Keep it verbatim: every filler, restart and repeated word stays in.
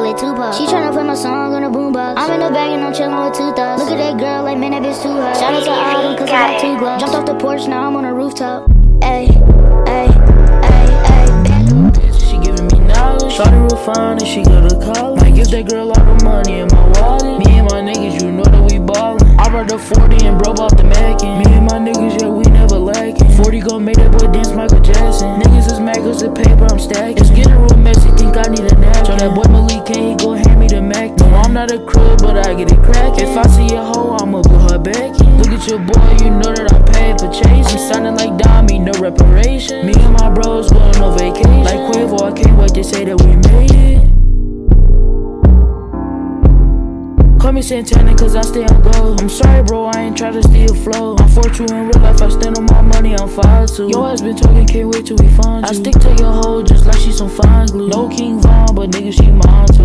with Tupac. She tryna play my song on a boombox. I'm in the bag and I'm chillin' with two thoughts. Look at that girl, like man, that bitch too hot. Shout out to Autumn, cause I got two glocks. Jumped off the porch, now I'm on a rooftop. Ayy, ayy, ayy, ayy. She giving me knowledge. Shawty real fine and she go to college. I give that girl all the money in my wallet. Me and my niggas, you know that we ballin'. I brought the forty and broke off the Mackin. Me and my niggas, yeah, we never lacking. forty gon' make that boy dance Michael Jackson. Niggas is mad cause the paper I'm stacking. It's getting real messy, think I need a nap. So that boy Malik can't, he gon' hand me the Mac. No, I'm not a crib, but I get it crackin'. If I see a hoe, I'ma put her back in. Look at your boy, you know that I paid for chasing. I'm sounding like Dami, no reparation. Me and my bros going on vacation. Like Quavo, I can't wait to say that we made it. Call me Santana cause I stay on go. I'm sorry bro, I ain't try to steal flow. I'm four true in real life, I stand on my money, I'm five two. Yo ass been talking, can't wait till we find you. I stick to your hoe just like she some fine glue. No King Von, but nigga she mine too.